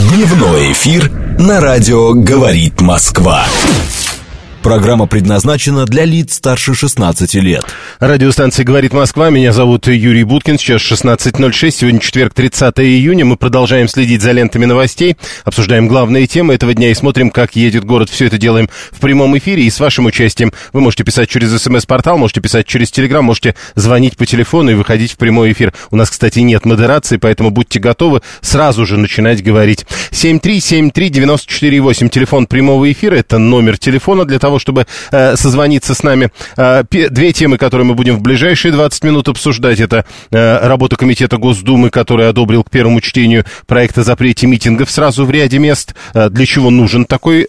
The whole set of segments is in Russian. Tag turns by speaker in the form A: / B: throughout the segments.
A: Дневной эфир на радио «Говорит Москва». Программа предназначена для лиц старше 16 лет.
B: Радиостанция «Говорит Москва». Меня зовут Юрий Буткин. Сейчас 16:06. Сегодня четверг, 30 июня. Мы продолжаем следить за лентами новостей. Обсуждаем главные темы этого дня и смотрим, как едет город. Все это делаем в прямом эфире и с вашим участием. Вы можете писать через СМС-портал, можете писать через Телеграм, можете звонить по телефону и выходить в прямой эфир. У нас, кстати, нет модерации, поэтому будьте готовы сразу же начинать говорить. 7373948. Телефон прямого эфира. Это номер телефона для того, чтобы созвониться с нами. Две темы, которые мы будем в ближайшие 20 минут обсуждать, это работа Комитета Госдумы, который одобрил к первому чтению проект о запрете митингов сразу в ряде мест. Для чего нужен такой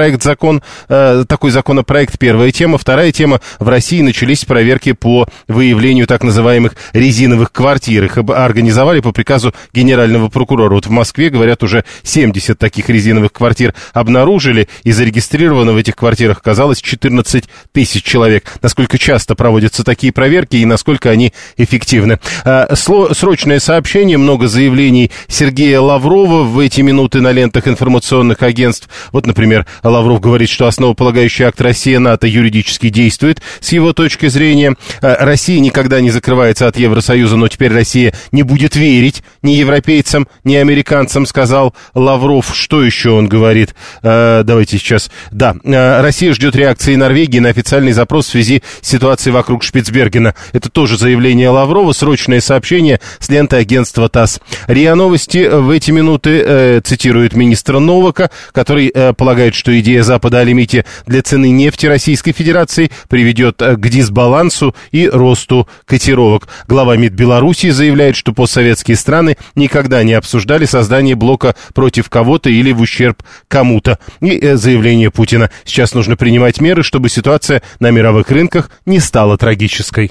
B: такой законопроект? Первая тема. Вторая тема. В России начались проверки по выявлению так называемых резиновых квартир. Их организовали по приказу генерального прокурора. Вот в Москве, говорят, уже 70 таких резиновых квартир обнаружили, и зарегистрировано в этих квартирах оказалось 14 тысяч человек. Насколько часто проводятся такие проверки и насколько они эффективны? Срочное сообщение, много заявлений Сергея Лаврова в эти минуты на лентах информационных агентств. Вот, например, Лавров говорит, что основополагающий акт Россия-НАТО юридически действует с его точки зрения. Россия никогда не закрывается от Евросоюза, но теперь Россия не будет верить ни европейцам, ни американцам, сказал Лавров. Что еще он говорит? Давайте сейчас. Да, Россия ждет реакции Норвегии на официальный запрос в связи с ситуацией вокруг Шпицбергена. Это тоже заявление Лаврова, срочное сообщение с ленты агентства ТАСС. РИА Новости в эти минуты цитирует министра Новака, который полагает, что идея Запада о лимите для цены нефти Российской Федерации приведет к дисбалансу и росту котировок. Глава МИД Белоруссии заявляет, что постсоветские страны никогда не обсуждали создание блока против кого-то или в ущерб кому-то. И заявление Путина. Сейчас нужно принимать меры, чтобы ситуация на мировых рынках не стала трагической.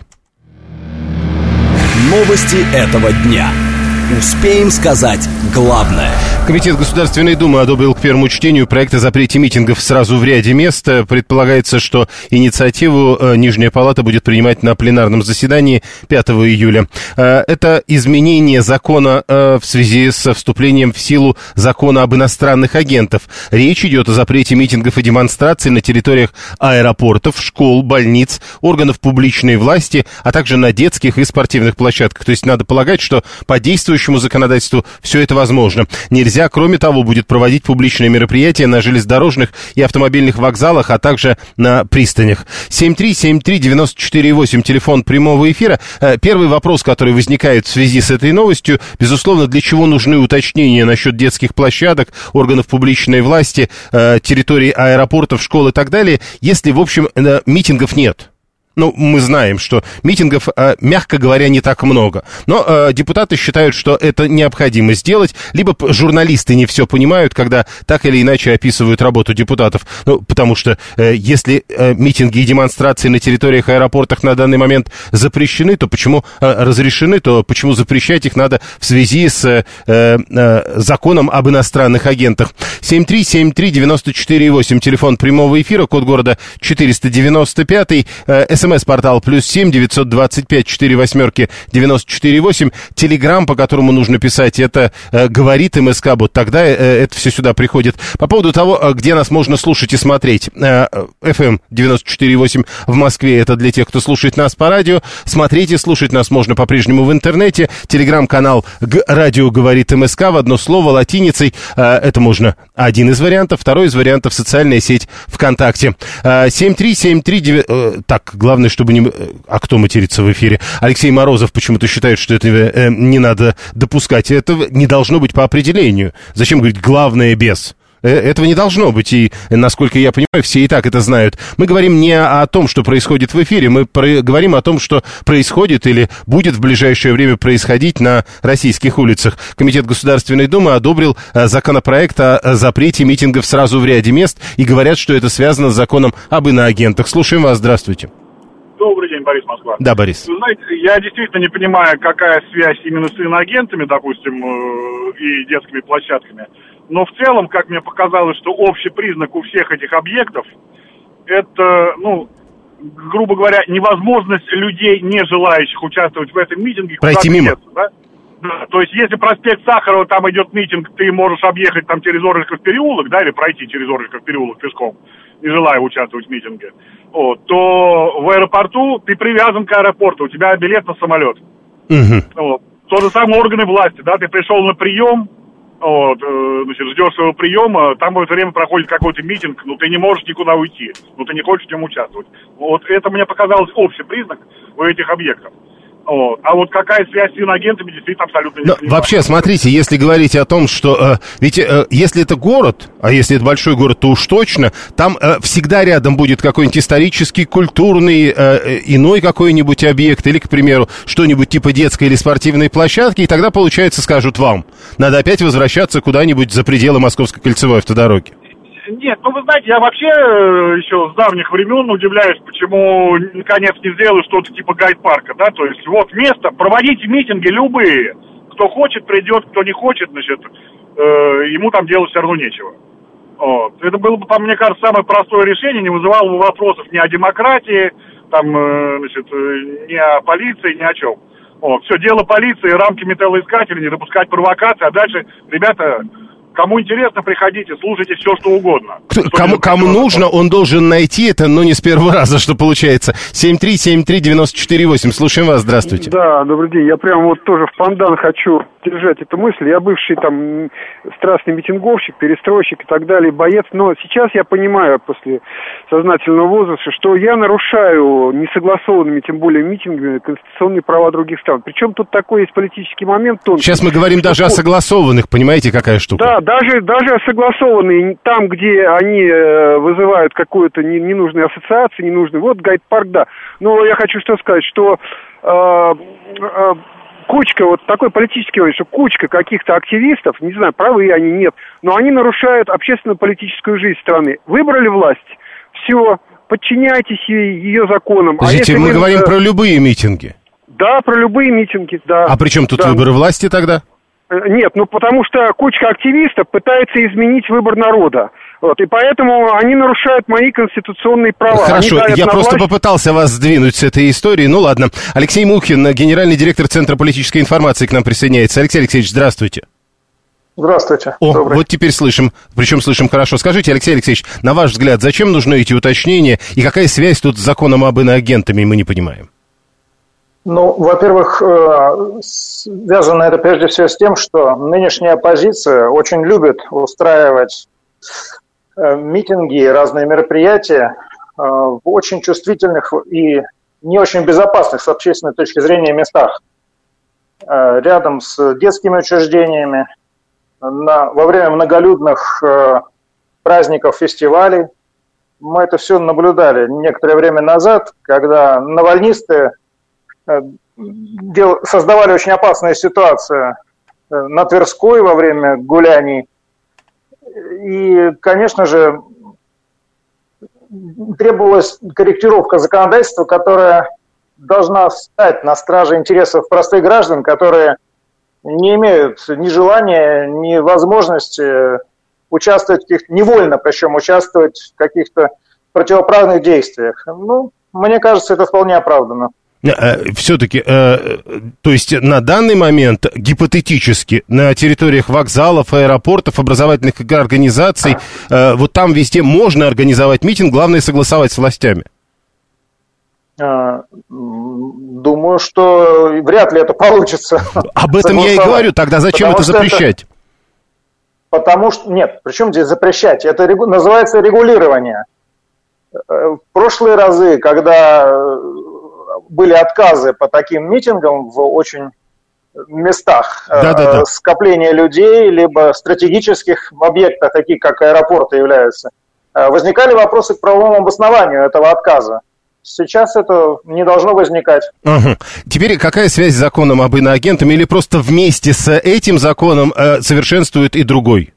A: Новости этого дня. Успеем сказать главное.
B: Комитет Государственной Думы одобрил к первому чтению проект о запрете митингов сразу в ряде мест. Предполагается, что инициативу Нижняя Палата будет принимать на пленарном заседании 5 июля. Это изменение закона в связи с вступлением в силу закона об иностранных агентах. Речь идет о запрете митингов и демонстраций на территориях аэропортов, школ, больниц, органов публичной власти, а также на детских и спортивных площадках. То есть надо полагать, что по действующему законодательству все это возможно. Нельзя, кроме того, будет проводить публичные мероприятия на железнодорожных и автомобильных вокзалах, а также на пристанях. 7373948, телефон прямого эфира. Первый вопрос, который возникает в связи с этой новостью, безусловно, для чего нужны уточнения насчет детских площадок, органов публичной власти, территорий аэропортов, школ и так далее, если, в общем, митингов нет. Ну, мы знаем, что митингов, мягко говоря, не так много. Но депутаты считают, что это необходимо сделать. Либо журналисты не все понимают, когда так или иначе описывают работу депутатов. Ну, потому что если митинги и демонстрации на территориях аэропортов на данный момент запрещены, то почему разрешены, то почему запрещать их надо в связи с законом об иностранных агентах? 7373948, телефон прямого эфира, код города 495, СМС-портал +7 925 48 94 8. Телеграм, по которому нужно писать, это говорит МСК, вот тогда это все сюда приходит. По поводу того, где нас можно слушать и смотреть. FM 94.8 в Москве, это для тех, кто слушает нас по радио. Смотреть и слушать нас можно по-прежнему в интернете. Телеграм-канал «Радио говорит МСК» в одно слово латиницей. Это можно один из вариантов. Второй из вариантов — социальная сеть ВКонтакте. 73739... Так, главное, чтобы не... А кто матерится в эфире? Алексей Морозов почему-то считает, что это не надо допускать. Это не должно быть по определению. Зачем говорить «главное без»? Этого не должно быть, и, насколько я понимаю, все и так это знают. Мы говорим не о том, что происходит в эфире, мы говорим о том, что происходит или будет в ближайшее время происходить на российских улицах. Комитет Государственной Думы одобрил законопроект о запрете митингов сразу в ряде мест, и говорят, что это связано с законом об иноагентах. Слушаем вас, здравствуйте.
C: Добрый день, Борис, Москва.
B: Да, Борис.
C: Вы знаете, я действительно не понимаю, какая связь именно с иноагентами, допустим, и детскими площадками. Но в целом, как мне показалось, что общий признак у всех этих объектов – это, грубо говоря, невозможность людей, не желающих участвовать в этом митинге,
B: пройти мимо.
C: Да? Да, то есть, если проспект Сахарова, там идет митинг, ты можешь объехать там через Оржиков переулок, да, или пройти через Оржиков переулок пешком, не желая участвовать в митинге, вот, то в аэропорту ты привязан к аэропорту, у тебя билет на самолет. Вот. То же самое органы власти, да, ты пришел на прием, вот, значит, ждешь своего приема, там в это время проходит какой-то митинг, но ты не можешь никуда уйти, но ты не хочешь в нем участвовать. Вот это мне показалось общий признак у этих объектов. Вот. А вот какая связь с иноагентами, действительно абсолютно не понимаю.
B: Вообще, смотрите, если говорить о том, что... ведь если это город, а если это большой город, то уж точно, там всегда рядом будет какой-нибудь исторический, культурный, иной какой-нибудь объект, или, к примеру, что-нибудь типа детской или спортивной площадки, и тогда, получается, скажут вам, надо опять возвращаться куда-нибудь за пределы Московской кольцевой автодороги.
C: Нет, ну вы знаете, я вообще еще с давних времен удивляюсь, почему наконец не сделали что-то типа гайд-парка, да, то есть вот место, проводите митинги любые, кто хочет придет, кто не хочет, значит, ему там делать все равно нечего. Вот. Это было бы, мне кажется, самое простое решение, не вызывало бы вопросов ни о демократии, там, значит, ни о полиции, ни о чем. Вот. Все, дело полиции, рамки металлоискателей, не допускать провокации, а дальше, ребята... Кому интересно, приходите, слушайте все, что угодно.
B: Кому нужно, он должен найти это, но не с первого раза, что получается. 7373948. Слушаем вас, здравствуйте.
D: Да, добрый день. Я прям вот тоже в пандан хочу держать эту мысль. Я бывший там страстный митинговщик, перестройщик и так далее, боец. Но сейчас я понимаю, после сознательного возраста, что я нарушаю несогласованными, тем более митингами, конституционные права других стран. Причем тут такой есть политический момент тонкий.
B: Сейчас мы говорим даже о согласованных, понимаете, какая штука?
D: Да, даже согласованные, там, где они вызывают какую-то ненужную ассоциацию, ненужную, вот гайд-парк, да. Но я хочу что сказать, что кучка, вот такой политический момент, что кучка каких-то активистов, не знаю, правы они, нет, но они нарушают общественно-политическую жизнь страны. Выбрали власть, все, подчиняйтесь ее законам.
B: Подождите, мы говорим про любые митинги.
D: Да, про любые митинги, да.
B: А при чем тут выборы власти тогда?
D: Нет, ну потому что кучка активистов пытается изменить выбор народа. Вот, и поэтому они нарушают мои конституционные права.
B: Хорошо, я просто попытался вас сдвинуть с этой истории. Ну ладно. Алексей Мухин, генеральный директор Центра политической информации, к нам присоединяется. Алексей Алексеевич, здравствуйте.
E: Здравствуйте.
B: О,
E: добрый.
B: Вот теперь слышим, причем слышим хорошо. Скажите, Алексей Алексеевич, на ваш взгляд, зачем нужны эти уточнения и какая связь тут с законом об иноагентами, мы не понимаем?
E: Ну, во-первых, связано это прежде всего с тем, что нынешняя оппозиция очень любит устраивать митинги и разные мероприятия в очень чувствительных и не очень безопасных с общественной точки зрения местах. Рядом с детскими учреждениями, во время многолюдных праздников, фестивалей. Мы это все наблюдали некоторое время назад, когда навальнисты создавали очень опасную ситуацию на Тверской во время гуляний. И, конечно же, требовалась корректировка законодательства, которая должна встать на страже интересов простых граждан, которые не имеют ни желания, ни возможности участвовать невольно, причем участвовать в каких-то противоправных действиях. Ну, мне кажется, это вполне оправданно.
B: Все-таки, то есть на данный момент гипотетически на территориях вокзалов, аэропортов, образовательных организаций, вот там везде можно организовать митинг, главное согласовать с властями.
E: Думаю, что вряд ли это получится.
B: Об этом я и говорю, тогда зачем это запрещать?
E: Потому что, нет, причем здесь запрещать? Это называется регулирование. В прошлые разы, когда были отказы по таким митингам в очень местах скопления людей, либо стратегических объектах, таких как аэропорты являются, возникали вопросы к правовому обоснованию этого отказа. Сейчас это не должно возникать.
B: Угу. Теперь какая связь с законом об иноагентах, или просто вместе с этим законом совершенствует и другой?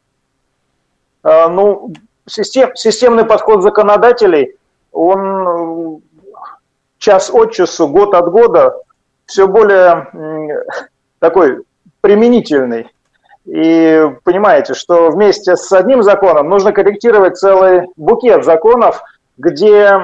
E: Ну, системный подход законодателей, он час от часу, год от года все более такой применительный. И понимаете, что вместе с одним законом нужно корректировать целый букет законов,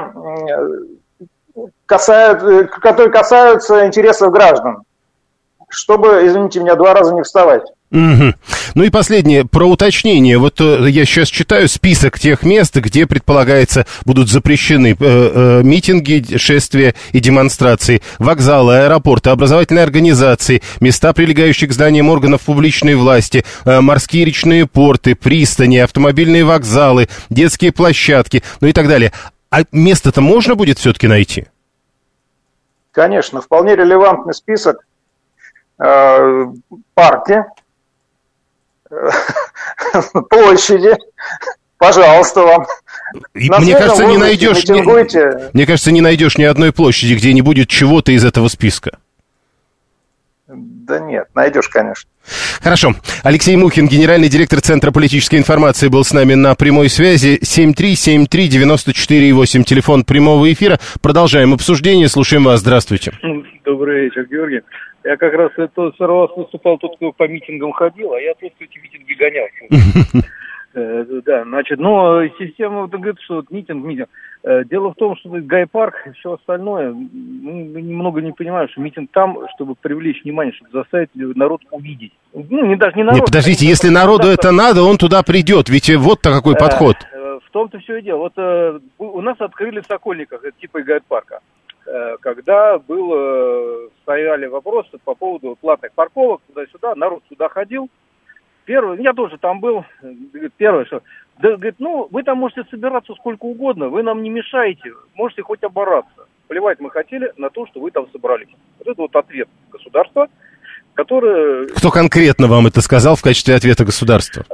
E: которые касаются интересов граждан. чтобы, извините меня, 2 раза не вставать.
B: Угу. Ну и последнее, про уточнение. Вот я сейчас читаю список тех мест, где, предполагается, будут запрещены митинги, шествия и демонстрации. Вокзалы, аэропорты, образовательные организации, места, прилегающие к зданиям органов публичной власти, морские речные порты, пристани, автомобильные вокзалы, детские площадки, ну и так далее. А место-то можно будет все-таки найти?
E: Конечно, вполне релевантный список. Парки, площади, пожалуйста вам.
B: Мне кажется, не найдешь, мне кажется, не найдешь ни одной площади, где не будет чего-то из этого списка.
E: Да нет, найдешь, конечно.
B: Хорошо. Алексей Мухин, генеральный директор Центра политической информации, был с нами на прямой связи. 7373948, телефон прямого эфира. Продолжаем обсуждение. Слушаем вас. Здравствуйте.
F: Добрый вечер, Георгий. Я как раз сорвал, выступал, тут по митингам ходил, а я тут эти митинги гонял. Да, значит, но система говорит, что митинг. Дело в том, что Гай-парк и все остальное, мы немного не понимаем, что митинг там, чтобы привлечь внимание, чтобы заставить народ увидеть. Ну, даже не народ.
B: Не, подождите, если народу это надо, он туда придет, ведь вот-то какой подход.
F: В том-то все и дело. Вот у нас открыли в Сокольниках, это типа Гай-парка. Когда стояли вопросы по поводу платных парковок, туда-сюда, народ сюда ходил. Я тоже там был. Первое, что... Да, говорит, вы там можете собираться сколько угодно, вы нам не мешаете, можете хоть обораться. Плевать мы хотели на то, что вы там собрались. Вот это вот ответ государства, которое... Кто
B: конкретно вам это сказал в качестве ответа государства?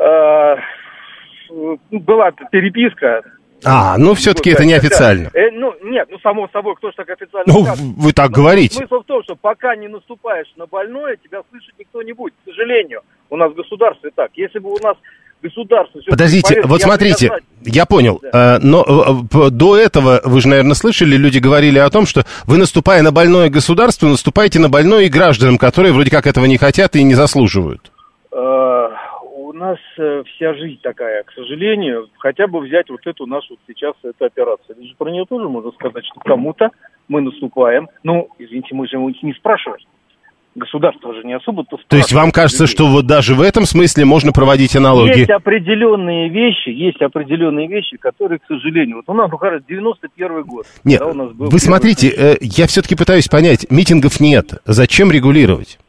F: Была переписка.
B: Все-таки это неофициально.
F: Нет, само собой, кто же так официально скажет.
B: Вы так говорите.
F: Смысл в том, что пока не наступаешь на больное, тебя слышать никто не будет. К сожалению, у нас в государстве так. Если бы у нас государство...
B: Подождите, вот смотрите, я понял. Да. Но до этого, вы же, наверное, слышали, люди говорили о том, что вы, наступая на больное государство, наступаете на больное и гражданам, которые вроде как этого не хотят и не заслуживают.
F: У нас вся жизнь такая, к сожалению. Хотя бы взять вот эту нашу сейчас эту операцию. Ведь про нее тоже можно сказать, что кому-то мы наступаем. Извините, мы же не спрашиваем. Государство же не особо...
B: То есть вам кажется, что вот даже в этом смысле можно проводить аналогии?
F: Есть определенные вещи, которые, к сожалению... Вот у нас, 91 год.
B: Нет, у нас был вы смотрите, я все-таки пытаюсь понять, митингов нет. Зачем регулировать?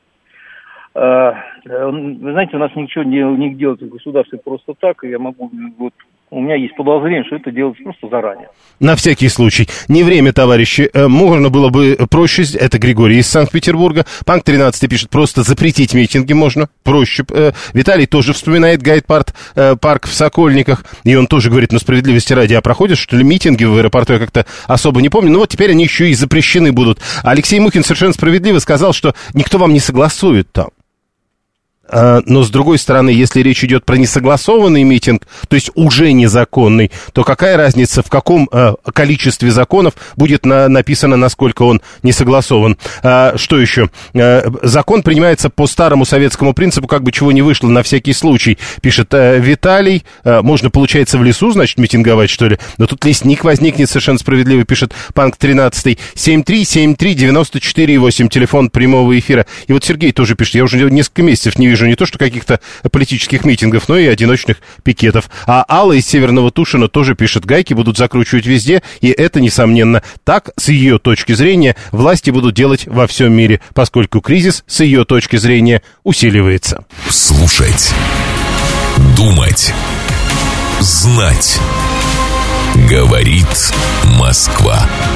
F: Вы знаете, у нас ничего не делается в государстве просто так, и я могу... У меня есть подозрение, что это делается просто заранее.
B: На всякий случай. Не время, товарищи. Можно было бы проще. Это Григорий из Санкт-Петербурга. Панк 13 пишет, просто запретить митинги можно. Проще. Виталий тоже вспоминает Гайд-парк в Сокольниках. И он тоже говорит, справедливости ради, проходят, что ли, митинги в аэропорту? Я как-то особо не помню. Вот теперь они еще и запрещены будут. Алексей Мухин совершенно справедливо сказал, что никто вам не согласует там. Но, с другой стороны, если речь идет про несогласованный митинг, то есть уже незаконный, то какая разница, в каком количестве законов будет написано, насколько он не согласован? Что еще? Закон принимается по старому советскому принципу, как бы чего не вышло, на всякий случай, пишет Виталий. Можно, получается, в лесу, значит, митинговать, что ли? Но тут лесник возникнет, совершенно справедливо, пишет Панк 13. 7373948, телефон прямого эфира. И вот Сергей тоже пишет, я уже несколько месяцев не вижу не то что каких-то политических митингов, но и одиночных пикетов. А Алла из Северного Тушина тоже пишет, гайки будут закручивать везде, и это, несомненно, так, с ее точки зрения, власти будут делать во всем мире, поскольку кризис, с ее точки зрения, усиливается.
A: Слушать, думать, знать. Говорит Москва.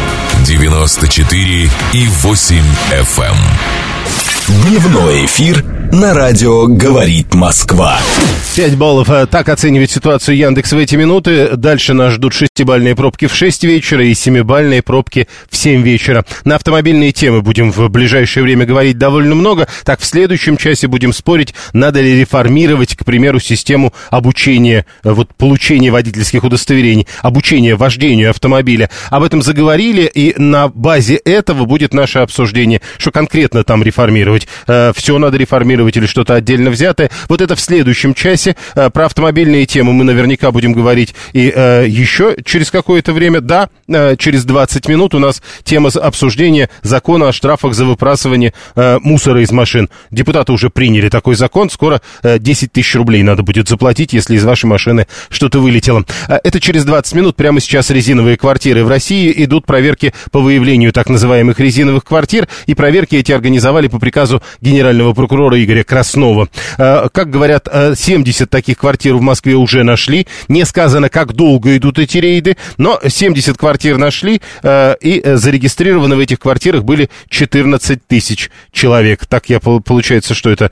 A: 94,8 FM. Дневной эфир на радио «Говорит Москва».
B: 5 баллов. Так оценивает ситуацию Яндекс в эти минуты. Дальше нас ждут 6-бальные пробки в 6 вечера и 7-бальные пробки в 7 вечера. На автомобильные темы будем в ближайшее время говорить довольно много. Так, в следующем часе будем спорить, надо ли реформировать, к примеру, систему обучения, получения водительских удостоверений, обучения вождению автомобиля. Об этом заговорили, и на базе этого будет наше обсуждение, что конкретно там реформировать. Все надо реформировать или что-то отдельно взятое. Вот это в следующем следующем часе. Про автомобильные темы мы наверняка будем говорить и еще через какое-то время. Да, через 20 минут у нас тема обсуждения закона о штрафах за выбрасывание мусора из машин. Депутаты уже приняли такой закон. Скоро 10 тысяч рублей надо будет заплатить, если из вашей машины что-то вылетело. Это через 20 минут. Прямо сейчас резиновые квартиры в России. Идут проверки по выявлению так называемых резиновых квартир. И проверки эти организовали по приказу генерального прокурора Игоря Краснова. Как говорят, 70 таких квартир в Москве уже нашли. Не сказано, как долго идут эти рейды, но 70 квартир нашли, и зарегистрированы в этих квартирах были 14 тысяч человек. Так получается, что это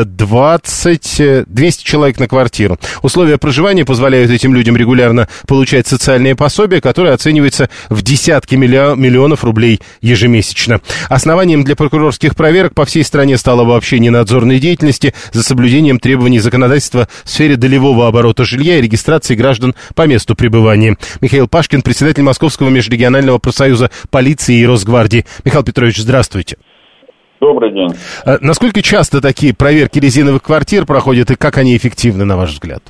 B: 200 человек на квартиру. Условия проживания позволяют этим людям регулярно получать социальные пособия, которые оцениваются в десятки миллионов рублей ежемесячно. Основанием для прокурорских проверок по всей стране стало обобщение надзорной деятельности за соблюдением требований законодательства в сфере долевого оборота жилья и регистрации граждан по месту пребывания. Михаил Пашкин, председатель Московского межрегионального профсоюза полиции и Росгвардии. Михаил Петрович, здравствуйте.
G: Добрый день.
B: Насколько часто такие проверки резиновых квартир проходят и как они эффективны, на ваш взгляд?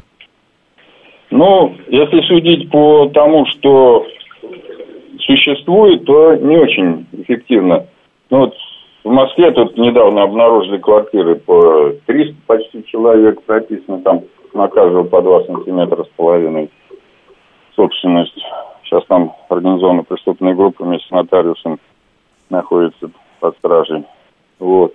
G: Ну, если судить по тому, что существует, то не очень эффективно. Ну, вот в Москве тут недавно обнаружили квартиры по 300 почти человек, прописано там на каждого по 2,5 сантиметра собственность. Сейчас там организована преступная группа вместе с нотариусом находится под стражей. Вот.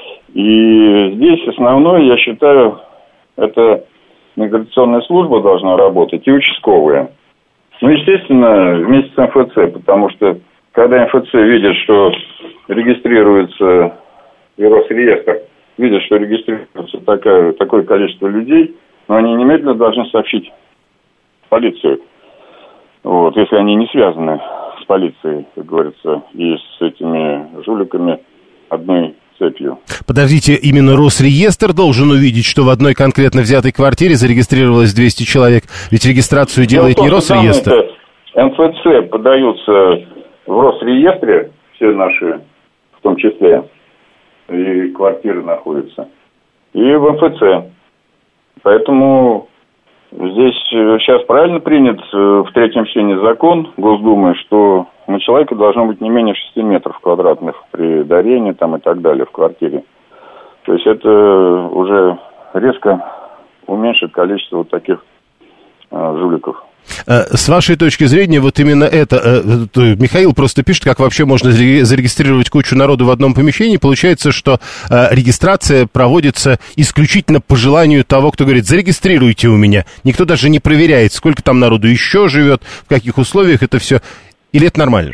G: И здесь основное, я считаю, это миграционная служба должна работать и участковая. Ну, естественно, вместе с МФЦ, потому что когда МФЦ видит, что регистрируется, и Росреестр видит, что регистрируется такое количество людей, но они немедленно должны сообщить в полицию. Вот, если они не связаны с полицией, как говорится, и с этими жуликами одной цепью.
B: Подождите, именно Росреестр должен увидеть, что в одной конкретно взятой квартире зарегистрировалось 200 человек? Ведь регистрацию делает не Росреестр.
G: МФЦ подаются в Росреестре, все наши, в том числе, и квартиры находятся, и в МФЦ. Поэтому здесь сейчас правильно принят в третьем чтении закон Госдумы, что на человека должно быть не менее 6 метров квадратных при дарении там, и так далее в квартире. То есть это уже резко уменьшит количество вот таких жуликов.
B: С вашей точки зрения, вот именно это, Михаил просто пишет, как вообще можно зарегистрировать кучу народу в одном помещении. Получается, что регистрация проводится исключительно по желанию того, кто говорит, зарегистрируйте у меня. Никто даже не проверяет, сколько там народу еще живет, в каких условиях это все. Или это нормально?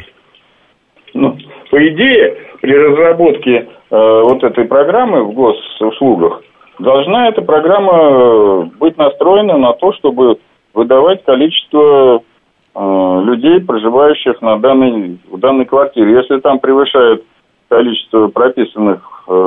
G: Ну, по идее, при разработке вот этой программы в госуслугах должна эта программа быть настроена на то, чтобы выдавать количество людей, проживающих в данной квартире. Если там превышает количество прописанных,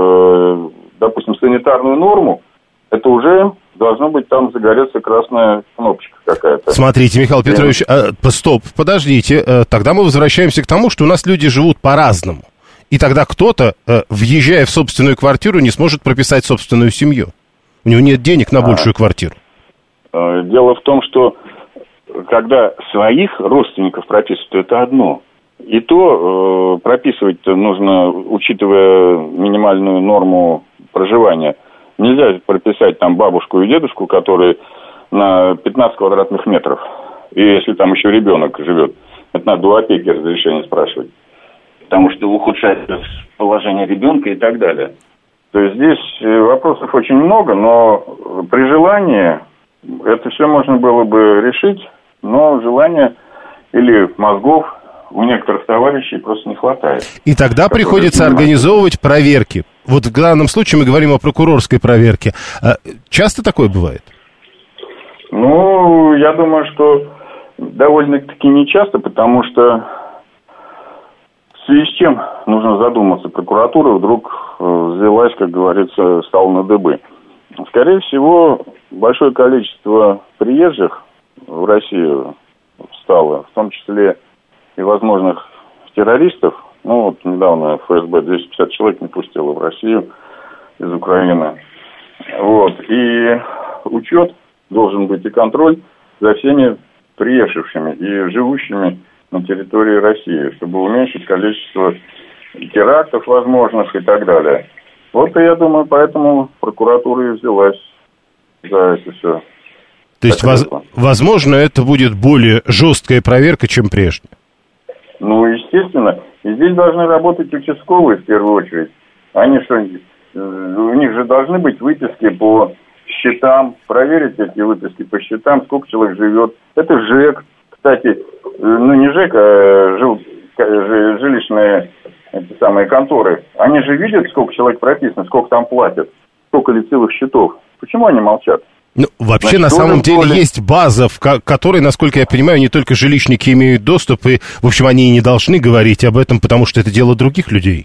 G: допустим, санитарную норму, это уже должно быть там загореться красная кнопочка какая-то.
B: Смотрите, Михаил Петрович, стоп, подождите. Тогда мы возвращаемся к тому, что у нас люди живут по-разному. И тогда кто-то, въезжая в собственную квартиру, не сможет прописать собственную семью. У него нет денег на большую квартиру.
G: Дело в том, что когда своих родственников прописывают, то это одно. И то прописывать-то нужно, учитывая минимальную норму проживания. Нельзя прописать там бабушку и дедушку, которые на 15 квадратных метров. И если там еще ребенок живет, это надо у опеки разрешение спрашивать. Потому что ухудшается положение ребенка и так далее. То есть здесь вопросов очень много, но при желании это все можно было бы решить, но желания или мозгов у некоторых товарищей просто не хватает.
B: И тогда приходится организовывать проверки. Вот в данном случае мы говорим о прокурорской проверке. Часто такое бывает?
G: Ну, я думаю, что довольно-таки нечасто, потому что в связи с чем нужно задуматься. Прокуратура вдруг взялась, как говорится, стала на дыбы. Скорее всего, большое количество приезжих в Россию стало, в том числе и возможных террористов. Ну, вот недавно ФСБ 250 человек не пустило в Россию из Украины. Вот. И учет должен быть и контроль за всеми приехавшими и живущими на территории России, чтобы уменьшить количество терактов возможных и так далее. Вот и я думаю, поэтому прокуратура и взялась за это все.
B: То есть, возможно, это будет более жесткая проверка, чем прежде?
G: Ну, естественно. И здесь должны работать участковые в первую очередь. Они что, у них же должны быть выписки по счетам, проверить эти выписки по счетам, сколько человек живет. Это ЖЭК, кстати, ну не ЖЭК, а жилищные эти самые конторы. Они же видят, сколько человек прописано, сколько там платят, сколько лицевых счетов. Почему они молчат?
B: Ну, вообще, значит, на самом деле есть база, в которой, насколько я понимаю, не только жилищники имеют доступ, и, в общем, они и не должны говорить об этом, потому что это дело других людей.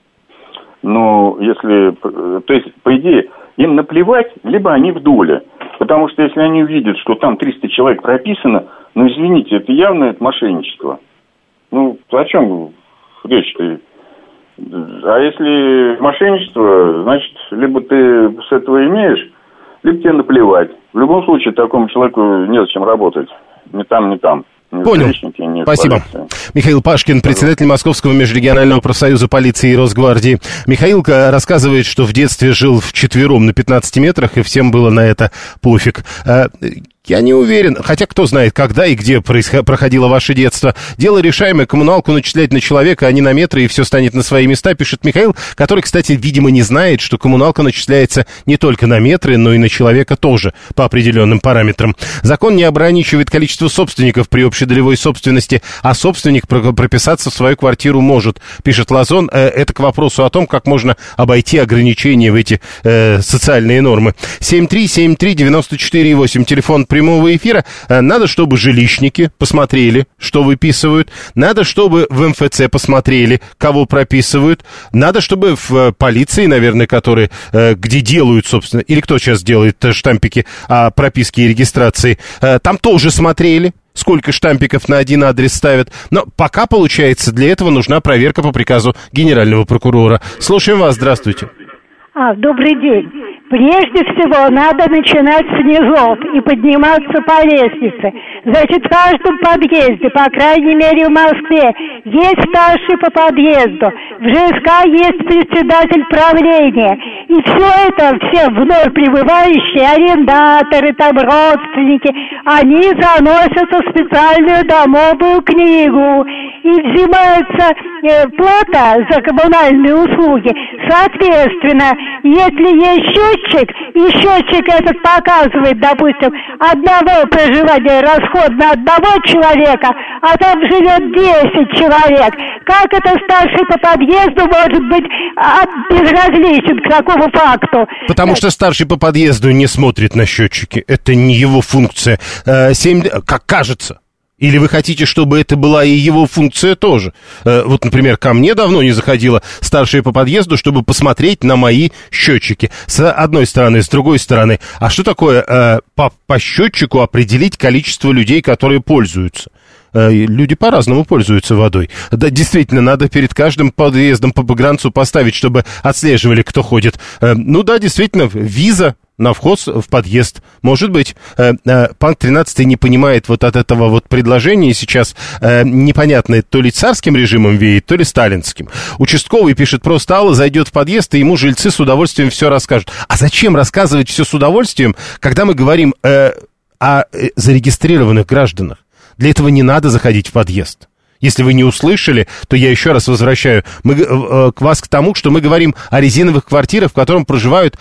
G: Ну, если, то есть, по идее, им наплевать, либо они в доле. Потому что если они увидят, что там 300 человек прописано, ну, извините, это явно мошенничество. Ну, о чем речь-то? А если мошенничество, значит, либо ты с этого имеешь, либо тебе наплевать. В любом случае, такому человеку незачем работать. Ни там, ни там.
B: Понял. Спасибо. Михаил Пашкин, председатель Московского межрегионального профсоюза полиции и Росгвардии. Михаил рассказывает, что в детстве жил вчетвером на 15 метрах, и всем было на это пофиг. Я не уверен, хотя кто знает, когда и где проходило ваше детство. Дело решаемое, коммуналку начислять на человека, а не на метры, и все станет на свои места, пишет Михаил, который, кстати, видимо, не знает, что коммуналка начисляется не только на метры, но и на человека тоже по определенным параметрам. Закон не ограничивает количество собственников при общедолевой собственности, а собственник прописаться в свою квартиру может, пишет Лазон. Это к вопросу о том, как можно обойти ограничения в эти социальные нормы. 7373948, телефон прямого эфира. Надо, чтобы жилищники посмотрели, что выписывают. Надо, чтобы в МФЦ посмотрели, кого прописывают. Надо, чтобы в полиции, наверное, которые, где делают, собственно, или кто сейчас делает штампики о прописке и регистрации, там тоже смотрели, сколько штампиков на один адрес ставят. Но пока, получается, для этого нужна проверка по приказу генерального прокурора. Слушаем вас, здравствуйте.
H: Добрый день. Прежде всего, надо начинать с низов и подниматься по лестнице. Значит, в каждом подъезде, по крайней мере в Москве, есть старший по подъезду. В ЖСК есть председатель правления. И все это, все вновь прибывающие, арендаторы, там родственники, они заносятся в специальную домовую книгу. И взимается плата за коммунальные услуги. Соответственно, если есть счетчик, и счетчик этот показывает, допустим, одного проживания, расход на одного человека, а там живет 10 человек, как это старший по подъезду может быть безразличен к такому факту?
B: Потому что старший по подъезду не смотрит на счетчики. Это не его функция. Как кажется. Или вы хотите, чтобы это была и его функция тоже? Вот, например, ко мне давно не заходила старшая по подъезду, чтобы посмотреть на мои счетчики. С одной стороны, с другой стороны. А что такое по счетчику определить количество людей, которые пользуются? Люди по-разному пользуются водой. Да, действительно, надо перед каждым подъездом по погранцу поставить, чтобы отслеживали, кто ходит. Ну да, действительно, виза на вход в подъезд. Может быть, Панк 13 не понимает вот от этого вот предложения сейчас непонятно, то ли царским режимом веет, то ли сталинским. Участковый пишет, просто Алла зайдет в подъезд, и ему жильцы с удовольствием все расскажут. А зачем рассказывать все с удовольствием, когда мы говорим о зарегистрированных гражданах? Для этого не надо заходить в подъезд. Если вы не услышали, то я еще раз возвращаю вас к тому, что мы говорим о резиновых квартирах, в которых проживают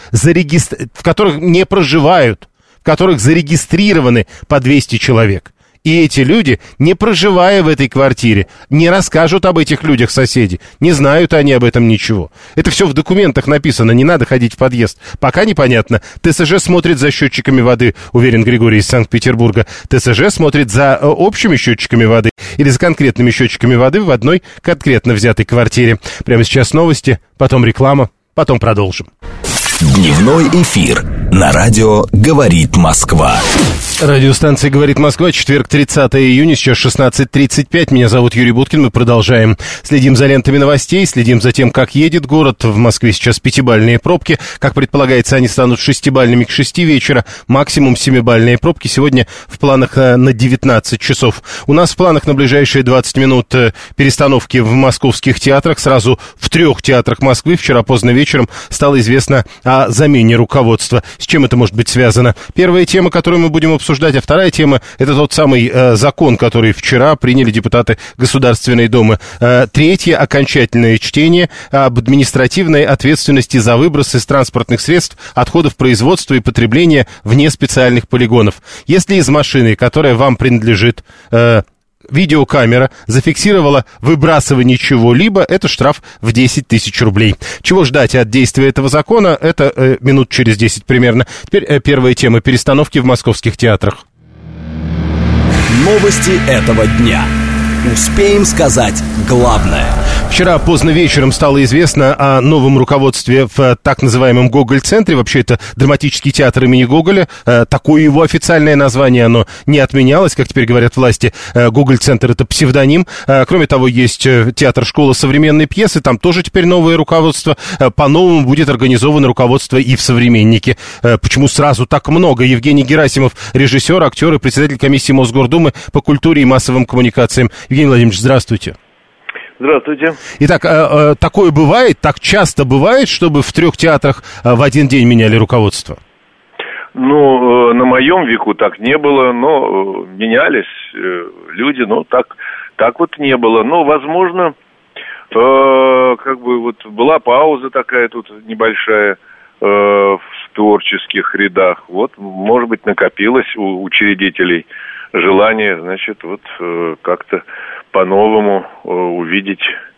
B: в которых не проживают, в которых зарегистрированы по 200 человек. И эти люди, не проживая в этой квартире, не расскажут об этих людях соседи. Не знают они об этом ничего. Это все в документах написано, не надо ходить в подъезд. Пока непонятно. ТСЖ смотрит за счетчиками воды, уверен Григорий из Санкт-Петербурга. ТСЖ смотрит за общими счетчиками воды или за конкретными счетчиками воды в одной конкретно взятой квартире. Прямо сейчас новости, потом реклама, потом продолжим.
A: Дневной эфир на радио «Говорит Москва».
B: Радиостанция «Говорит Москва», четверг, 30 июня, сейчас 16:35. Меня зовут Юрий Буткин, мы продолжаем. Следим за лентами новостей, следим за тем, как едет город. В Москве сейчас 5-бальные пробки. Как предполагается, они станут 6-бальными к 6 вечера. Максимум 7-бальные пробки сегодня в планах на 19 часов. У нас в планах на ближайшие 20 минут перестановки в московских театрах. Сразу в 3 театрах Москвы. Вчера поздно вечером стало известно о замене руководства. С чем это может быть связано? Первая тема, которую мы будем обсуждать, а вторая тема – это тот самый закон, который вчера приняли депутаты Государственной Думы. Третье – окончательное чтение об административной ответственности за выброс из транспортных средств отходов производства и потребления вне специальных полигонов. Если из машины, которая вам принадлежит, видеокамера зафиксировала выбрасывание чего-либо, это штраф в 10 тысяч рублей. Чего ждать от действия этого закона? Это минут через 10 примерно. Теперь первая тема – перестановки в московских театрах.
A: Новости этого дня. Успеем сказать главное.
B: Вчера поздно вечером стало известно о новом руководстве в так называемом Гоголь-центре. Вообще, это драматический театр имени Гоголя. Такое его официальное название, оно не отменялось, как теперь говорят власти. Гоголь-центр — это псевдоним. Кроме того, есть театр «Школа современной пьесы». Там тоже теперь новое руководство. По-новому будет организовано руководство и в «Современнике». Почему сразу так много? Евгений Герасимов, режиссер, актер и председатель комиссии Мосгордумы по культуре и массовым коммуникациям. Евгений Владимирович, здравствуйте.
I: Здравствуйте.
B: Итак, такое бывает, так часто бывает, чтобы в 3 театрах в один день меняли руководство?
I: Ну, на моем веку так не было, но менялись люди, но так вот не было. Но, возможно, как бы вот была пауза такая тут небольшая в творческих рядах. Вот, может быть, накопилось у учредителей желание, значит, вот как-то по-новому увидеть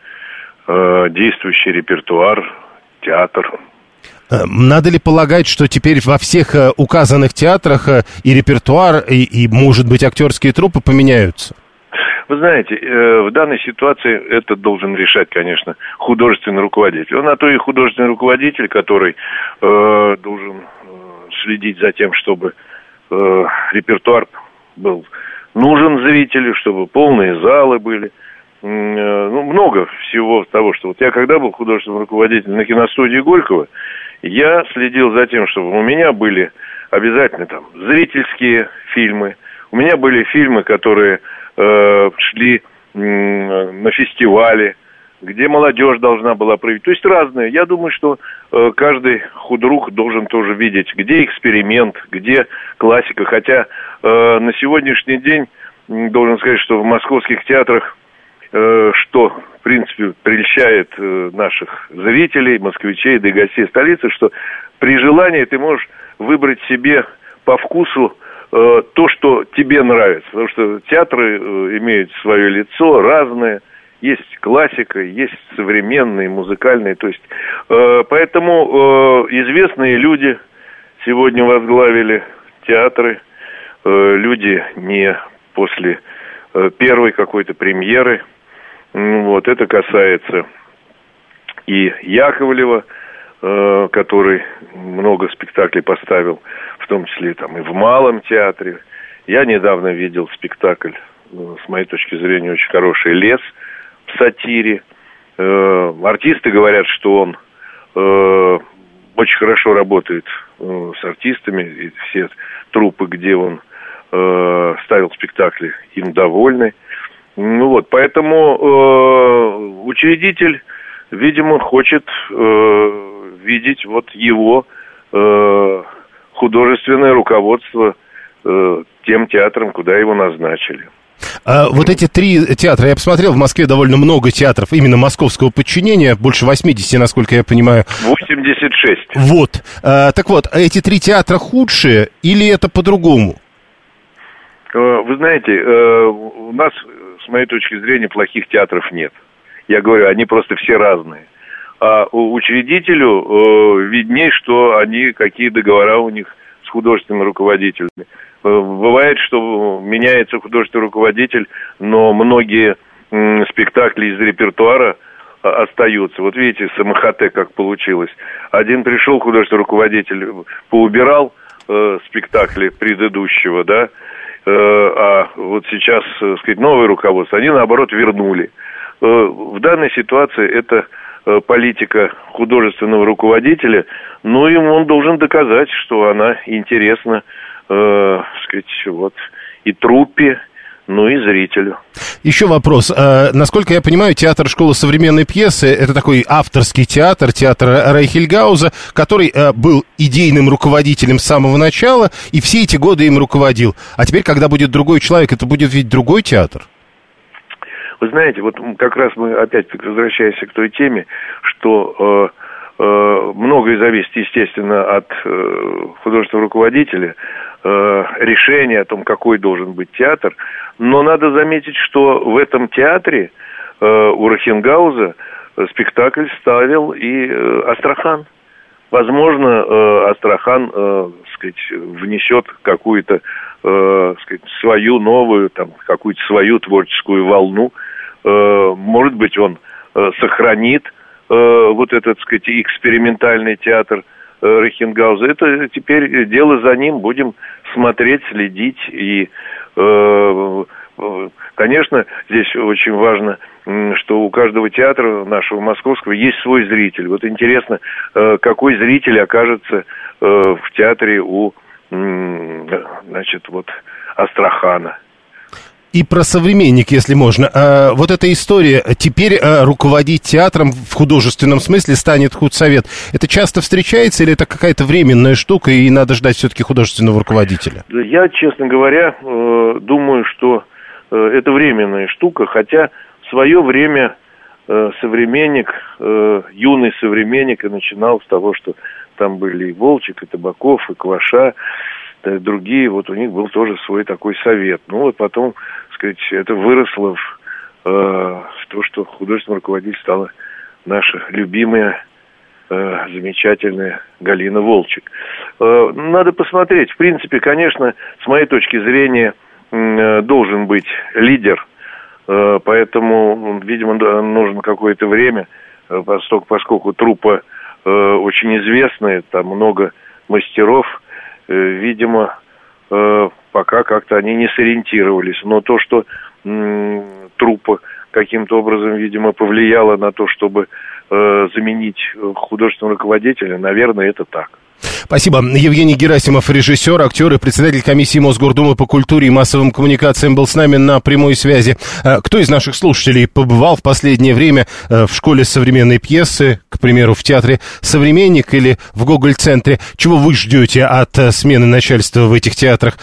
I: действующий репертуар, театр.
B: Надо ли полагать, что теперь во всех указанных театрах и репертуар, и, может быть, актерские труппы поменяются?
I: Вы знаете, в данной ситуации это должен решать, конечно, художественный руководитель. Он, а то и художественный руководитель, который должен следить за тем, чтобы репертуар был нужен зрителю, чтобы полные залы были. Ну, много всего того, что... Вот я когда был художественным руководителем на киностудии Горького, я следил за тем, чтобы у меня были обязательно там зрительские фильмы, у меня были фильмы, которые шли на фестивале, где молодежь должна была проявить. То есть разные. Я думаю, что каждый худрук должен тоже видеть, где эксперимент, где классика. Хотя на сегодняшний день должен сказать, что в московских театрах, что, в принципе, прельщает наших зрителей, москвичей, да и гостей столицы, что при желании ты можешь выбрать себе по вкусу то, что тебе нравится. Потому что театры имеют свое лицо, разное. Есть классика, есть современные, музыкальные. То есть, поэтому известные люди сегодня возглавили театры. Люди не после первой какой-то премьеры. Вот, это касается и Яковлева, который много спектаклей поставил, в том числе там и в Малом театре. Я недавно видел спектакль, с моей точки зрения, очень хороший «Лес» в сатире. Артисты говорят, что он очень хорошо работает с артистами, и все труппы, где он ставил спектакли, им довольны. Ну вот, поэтому учредитель, видимо, хочет видеть вот его художественное руководство тем театром, куда его назначили.
B: Вот эти 3 театра, я посмотрел, в Москве довольно много театров именно московского подчинения, больше 80, насколько я понимаю.
I: 86.
B: Вот. Так вот, эти 3 театра худшие или это по-другому?
I: Вы знаете, у нас, с моей точки зрения, плохих театров нет. Я говорю, они просто все разные. А учредителю видней, что они, какие договора у них с художественными руководителями. Бывает, что меняется художественный руководитель, но многие спектакли из репертуара остаются. Вот видите, с МХТ как получилось. Один пришел, художественный руководитель, поубирал спектакли предыдущего, да, а вот сейчас, так сказать, новое руководство, они, наоборот, вернули. В данной ситуации это политика художественного руководителя, но ему он должен доказать, что она интересна, так сказать, вот, и труппе, ну и зрителю.
B: Еще вопрос. Насколько я понимаю, театр «Школа современной пьесы» — это такой авторский театр, театр Рейхельгауза, который был идейным руководителем с самого начала и все эти годы им руководил. А теперь, когда будет другой человек, это будет ведь другой театр?
I: Вы знаете, вот как раз мы опять возвращаемся к той теме, что многое зависит, естественно, от художественного руководителя, решение о том, какой должен быть театр. Но надо заметить, что в этом театре у Рейхельгауза спектакль ставил и Астрахан. Возможно, Астрахан, сказать, внесет какую-то, сказать, свою новую, там, какую-то свою творческую волну. Может быть, он сохранит вот этот, так сказать, экспериментальный театр Рейхельгауза. Это теперь дело за ним, будем смотреть, следить. И, конечно, здесь очень важно, что у каждого театра нашего московского есть свой зритель. Вот интересно, какой зритель окажется в театре у, значит, вот Астрахана.
B: И про «Современник», если можно. Вот эта история, теперь руководить театром в художественном смысле станет худсовет. Это часто встречается или это какая-то временная штука, и надо ждать все-таки художественного руководителя?
I: Я, честно говоря, думаю, что это временная штука, хотя в свое время «Современник», юный «Современник» и начинал с того, что там были и Волчек, и Табаков, и Кваша, и другие, вот у них был тоже свой такой совет. Ну вот потом, так сказать, это выросло в то, что художественным руководителем стала наша любимая, замечательная Галина Волчек. Надо посмотреть. В принципе, конечно, с моей точки зрения, должен быть лидер, поэтому, видимо, нужно какое-то время, поскольку труппа очень известная, там много мастеров, видимо, пока как-то они не сориентировались. Но то, что труппа каким-то образом, видимо, повлияла на то, чтобы заменить художественного руководителя, наверное, это так.
B: Спасибо. Евгений Герасимов, режиссер, актер и председатель комиссии Мосгордумы по культуре и массовым коммуникациям, был с нами на прямой связи. Кто из наших слушателей побывал в последнее время в школе современной пьесы, к примеру, в театре «Современник» или в Гоголь-центре? Чего вы ждете от смены начальства в этих театрах?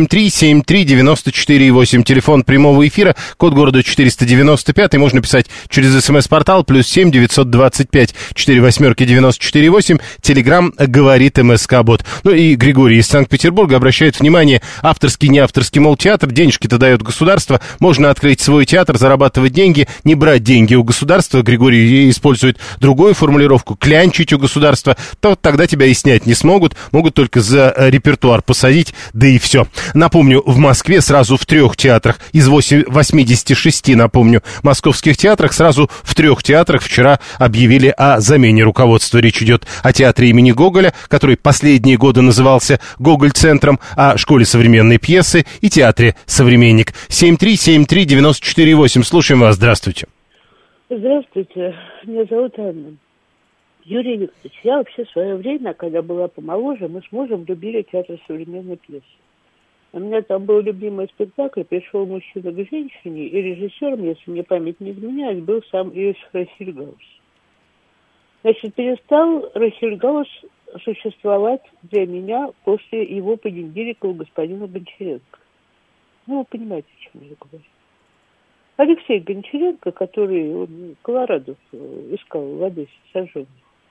B: 7373948, телефон прямого эфира, код города 495, можно писать через СМС-портал, +7 925 48 948, телеграм «Говорит МСК-бот». Ну и Григорий из Санкт-Петербурга обращает внимание, авторский, не авторский, мол, театр, денежки-то дает государство, можно открыть свой театр, зарабатывать деньги, не брать деньги у государства. Григорий использует другую формулировку, клянчить у государства, то тогда тебя и снять не смогут, могут только за репертуар посадить, да и все. Напомню, в Москве сразу в 3 театрах, из 86, напомню, московских театрах, сразу в 3 театрах вчера объявили о замене руководства. Речь идет о театре имени Гоголя, который последние годы назывался Гоголь-центром, о школе современной пьесы и театре «Современник». 7373948. Слушаем вас. Здравствуйте.
J: Здравствуйте. Меня зовут Анна. Юрий Викторович, я вообще в свое время, когда была помоложе, мы с мужем любили театр современной пьесы. У меня там был любимый спектакль «Пришел мужчина к женщине», и режиссером, если мне память не изменяет, был сам Иосиф Рейхельгаус. Значит, перестал Рейхельгаус существовать для меня после его панигирика у господина Гончаренко. Ну, вы понимаете, о чем я говорю. Алексей Гончаренко, который Колорадо искал в Одессе сожженных.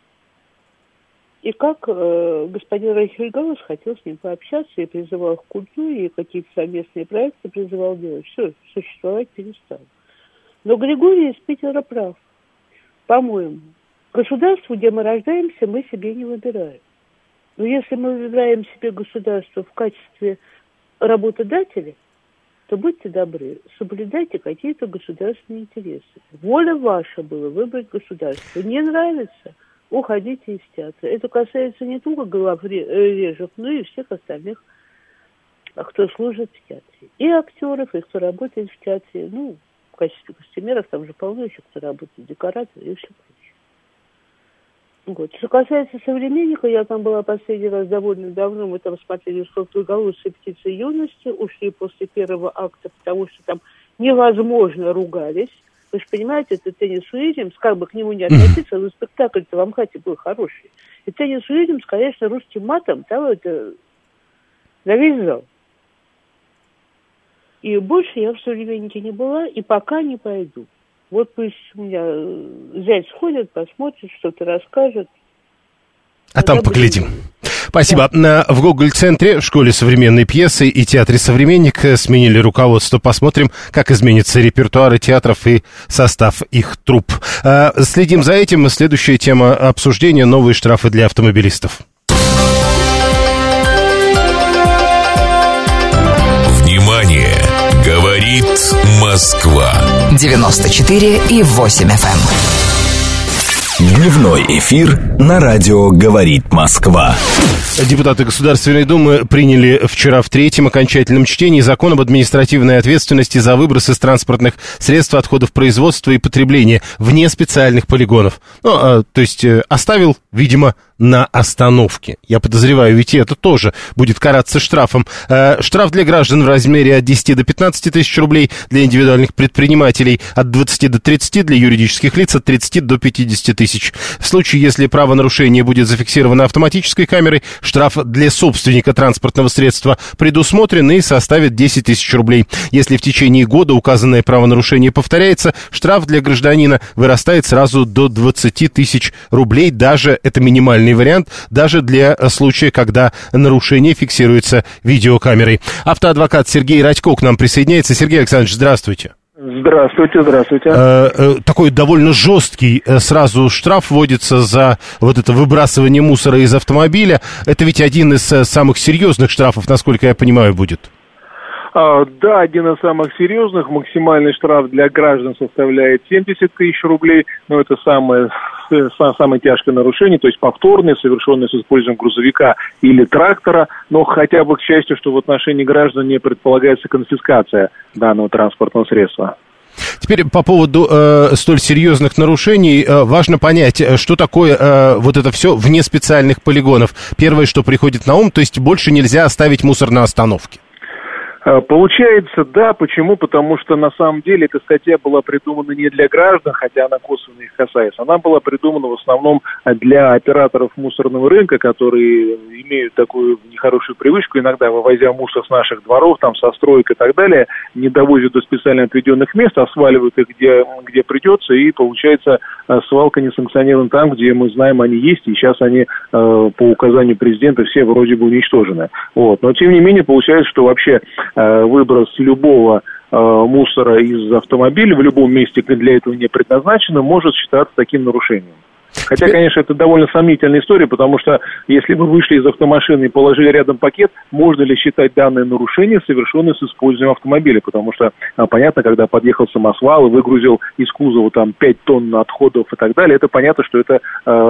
J: И как господин Рейхельгаус хотел с ним пообщаться и призывал к культуре, и какие-то совместные проекты призывал делать. Все, существовать перестал. Но Григорий из Питера прав. По-моему, государство, где мы рождаемся, мы себе не выбираем. Но если мы выбираем себе государство в качестве работодателя, то будьте добры, соблюдайте какие-то государственные интересы. Воля ваша была выбрать государство. Не нравится, уходите из театра. Это касается не только глав режев, но и всех остальных, кто служит в театре. И актеров, и кто работает в театре. Ну, в качестве костюмеров там же полно еще кто работает, декораторы и все прочее. Вот. Что касается «Современника», я там была последний раз довольно давно, мы там смотрели «Сладкоголосые птицы юности», ушли после первого акта, потому что там невозможно ругались. Вы же понимаете, это Теннис Уильямс, как бы к нему не относиться, но спектакль-то в Амхате был хороший. И Теннис Уильямс, конечно, русским матом, там это на весь зал. И больше я в «Современнике» не была, и пока не пойду. Вот пусть у меня зять сходит, посмотрит, что-то расскажет.
B: А там поглядим. Спасибо. Да. В Гоголь-центре, в школе современной пьесы и театре «Современник» сменили руководство. Посмотрим, как изменятся репертуары театров и состав их труп. Следим за этим. Следующая тема обсуждения — новые штрафы для автомобилистов.
A: Внимание! Говорит Москва.
K: 94,8 FM.
A: Дневной эфир на радио «Говорит Москва».
B: Депутаты Государственной Думы приняли вчера в третьем окончательном чтении закон об административной ответственности за выброс из транспортных средств отходов производства и потребления вне специальных полигонов. Ну, то есть оставил, видимо, на остановке. Я подозреваю, ведь это тоже будет караться штрафом. Штраф для граждан в размере от 10 до 15 тысяч рублей, для индивидуальных предпринимателей от 20 до 30, для юридических лиц от 30 до 50 тысяч. В случае, если правонарушение будет зафиксировано автоматической камерой, штраф для собственника транспортного средства предусмотрен и составит 10 тысяч рублей. Если в течение года указанное правонарушение повторяется, штраф для гражданина вырастает сразу до 20 тысяч рублей, даже это минимальный вариант, даже для случая, когда нарушение фиксируется видеокамерой. Автоадвокат Сергей Радько к нам присоединяется. Сергей Александрович, здравствуйте.
L: Здравствуйте, здравствуйте.
B: Такой довольно жесткий сразу штраф вводится за вот это выбрасывание мусора из автомобиля. Это ведь один из самых серьезных штрафов, насколько я понимаю, будет.
L: Да, один из самых серьезных. Максимальный штраф для граждан составляет 70 тысяч рублей. Но это самое тяжкое нарушение, то есть повторное, совершенное с использованием грузовика или трактора. Но хотя бы к счастью, что в отношении граждан не предполагается конфискация данного транспортного средства.
B: Теперь по поводу столь серьезных нарушений важно понять, что такое вот это все вне специальных полигонов. Первое, что приходит на ум, то есть больше нельзя оставить мусор на остановке.
L: Получается, да. Почему? Потому что на самом деле эта статья была придумана не для граждан, хотя она косвенно их касается. Она была придумана в основном для операторов мусорного рынка, которые имеют такую нехорошую привычку, иногда вывозя мусор с наших дворов, там, со строек и так далее, не довозят до специально отведенных мест, а сваливают их где придется, и получается свалка несанкционирована там, где мы знаем, они есть, и сейчас они по указанию президента все вроде бы уничтожены. Вот. Но тем не менее получается, что вообще выброс любого мусора из автомобиля в любом месте, где для этого не предназначено, может считаться таким нарушением. Хотя, конечно, это довольно сомнительная история, потому что если вы вышли из автомашины и положили рядом пакет, можно ли считать данное нарушение совершенное с использованием автомобиля? Потому что, понятно, когда подъехал самосвал и выгрузил из кузова там 5 тонн отходов и так далее, это понятно, что это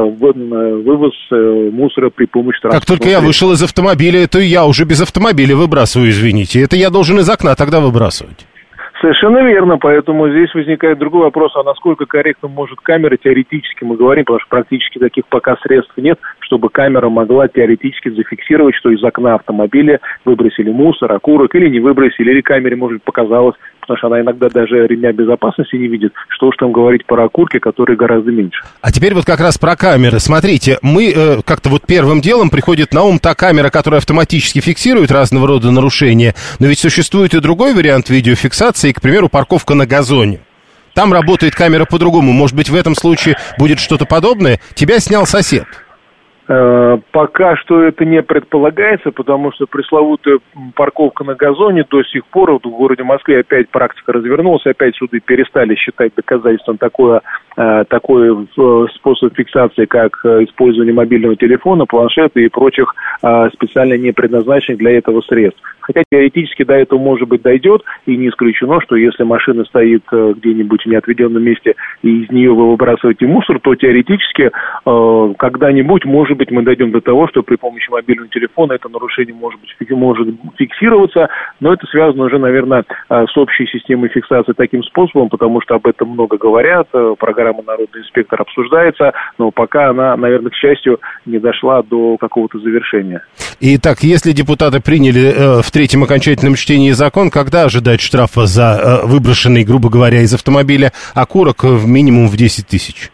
L: вывоз мусора при помощи транспорта.
B: Как только я вышел из автомобиля, то я уже без автомобиля выбрасываю, извините. Это я должен из окна тогда выбрасывать.
L: Совершенно верно, поэтому здесь возникает другой вопрос, а насколько корректно может камера, теоретически мы говорим, потому что практически таких пока средств нет, чтобы камера могла теоретически зафиксировать, что из окна автомобиля выбросили мусор, окурок или не выбросили, или камере, может быть, показалось, потому что она иногда даже ремня безопасности не видит, что уж там говорить про окурки, которые гораздо меньше.
B: А теперь вот как раз про камеры. Смотрите, мы как-то вот первым делом приходит на ум та камера, которая автоматически фиксирует разного рода нарушения, но ведь существует и другой вариант видеофиксации, к примеру, парковка на газоне. Там работает камера по-другому. Может быть, в этом случае будет что-то подобное? Тебя снял сосед.
L: Пока что это не предполагается, потому что пресловутая парковка на газоне до сих пор в городе Москве опять практика развернулась, опять суды перестали считать доказательством такой способ фиксации, как использование мобильного телефона, планшета и прочих специально не предназначенных для этого средств. Хотя теоретически до этого, может быть, дойдет, и не исключено, что если машина стоит где-нибудь в неотведенном месте и из нее вы выбрасываете мусор, то теоретически когда-нибудь, может быть, мы дойдем до того, что при помощи мобильного телефона это нарушение может фиксироваться, но это связано уже, наверное, с общей системой фиксации таким способом, потому что об этом много говорят, программа «Народный инспектор» обсуждается, но пока она, наверное, к счастью, не дошла до какого-то завершения.
B: Итак, если депутаты приняли в третьем окончательном чтении закон, когда ожидать штрафа за выброшенный, грубо говоря, из автомобиля окурок минимум в 10 тысяч?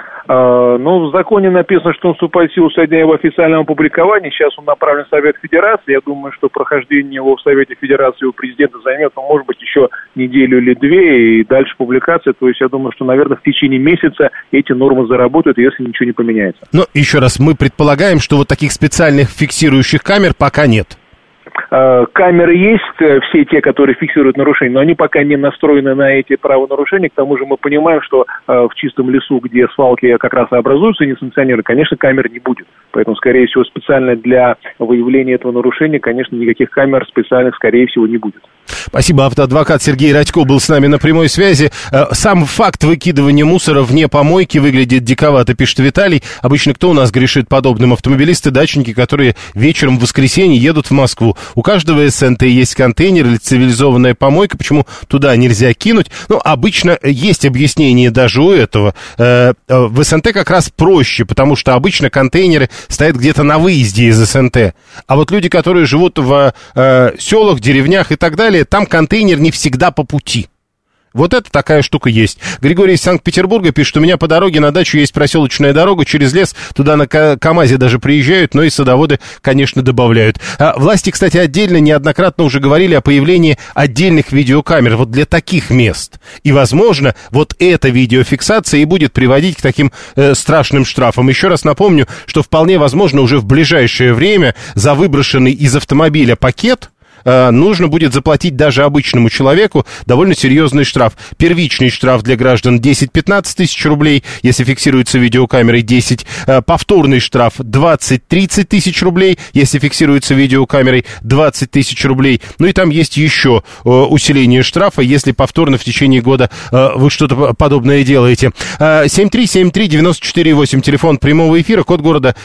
L: В законе написано, что он вступает в силу со дня его официального опубликования. Сейчас он направлен в Совет Федерации. Я думаю, что прохождение его в Совете Федерации у президента займет, может быть, еще неделю или две, и дальше публикация. То есть я думаю, что, наверное, в течение месяца эти нормы заработают, если ничего не поменяется.
B: Но еще раз, мы предполагаем, что вот таких специальных фиксирующих камер пока нет.
L: Камеры есть, все те, которые фиксируют нарушения, но они пока не настроены на эти правонарушения. К тому же мы понимаем, что в чистом лесу, где свалки как раз и образуются несанкционированные, конечно, камер не будет. Поэтому, скорее всего, специально для выявления этого нарушения, конечно, никаких камер специальных, скорее всего, не будет.
B: Спасибо. Автоадвокат Сергей Радько был с нами на прямой связи. Сам факт выкидывания мусора вне помойки выглядит диковато, пишет Виталий. Обычно кто у нас грешит подобным? Автомобилисты, дачники, которые вечером в воскресенье едут в Москву. У каждого СНТ есть контейнер или цивилизованная помойка. Почему туда нельзя кинуть? Обычно есть объяснение даже у этого. В СНТ как раз проще, потому что обычно контейнеры стоят где-то на выезде из СНТ. А вот люди, которые живут в селах, деревнях и так далее, там контейнер не всегда по пути. Вот это такая штука есть. Григорий из Санкт-Петербурга пишет, у меня по дороге на дачу есть проселочная дорога через лес, туда на КамАЗе даже приезжают, но и садоводы, конечно, добавляют. Власти, кстати, отдельно неоднократно уже говорили о появлении отдельных видеокамер вот для таких мест. И, возможно, вот эта видеофиксация и будет приводить к таким страшным штрафам. Еще раз напомню, что вполне возможно уже в ближайшее время за выброшенный из автомобиля пакет нужно будет заплатить даже обычному человеку довольно серьезный штраф. Первичный штраф для граждан 10-15 тысяч рублей, если фиксируется видеокамерой 10. Повторный штраф 20-30 тысяч рублей, если фиксируется видеокамерой 20 тысяч рублей. Ну и там есть еще усиление штрафа, если повторно в течение года вы что-то подобное делаете. 7373948, телефон прямого эфира, код города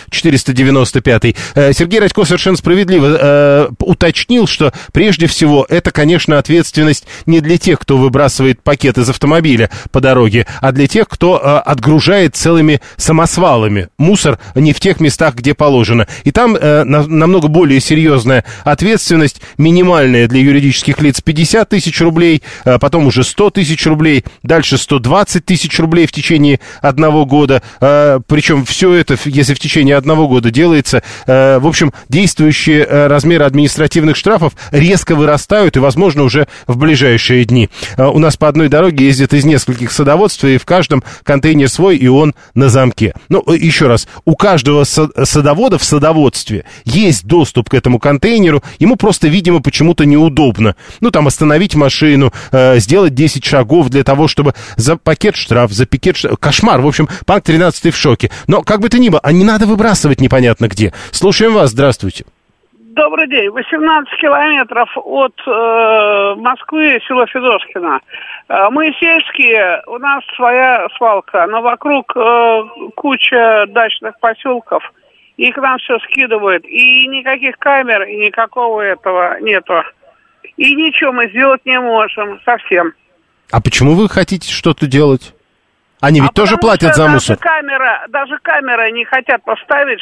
B: 495. Сергей Радько совершенно справедливо уточнил, что прежде всего это, конечно, ответственность не для тех, кто выбрасывает пакет из автомобиля по дороге, а для тех, кто отгружает целыми самосвалами мусор не в тех местах, где положено. И там намного более серьезная ответственность, минимальная для юридических лиц 50 тысяч рублей, потом уже 100 тысяч рублей, дальше 120 тысяч рублей в течение 1 года. Причем все это, если в течение 1 года делается, в общем, действующие размеры административных штрафов резко вырастают и, возможно, уже в ближайшие дни. У нас по одной дороге ездят из нескольких садоводств, и в каждом контейнер свой, и он на замке. Ну, еще раз, у каждого садовода в садоводстве есть доступ к этому контейнеру, ему просто, видимо, почему-то неудобно. Ну, там, остановить машину, сделать 10 шагов для того, чтобы за пакет штраф, за пикет штраф. Кошмар, в общем, Панк 13 в шоке. Но, как бы то ни было, не надо выбрасывать непонятно где. Слушаем вас, здравствуйте.
K: Добрый день. 18 километров от Москвы, село Федошкино. Мы сельские, у нас своя свалка, но вокруг куча дачных поселков. И к нам все скидывают. И никаких камер, и никакого этого нету. И ничего мы сделать не можем совсем.
B: А почему вы хотите что-то делать? Они ведь тоже платят за мусор.
K: Даже камеры не хотят поставить,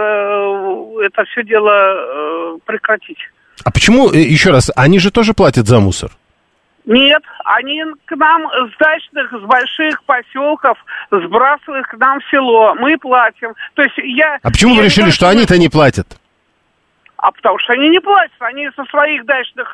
K: что это все дело прекратить.
B: А почему, еще раз, они же тоже платят за мусор?
K: Нет, они к нам с дачных, с больших поселков сбрасывают к нам в село. Мы платим. То есть
B: А почему вы решили, что они-то не платят?
K: А потому что они не платят, они со своих дачных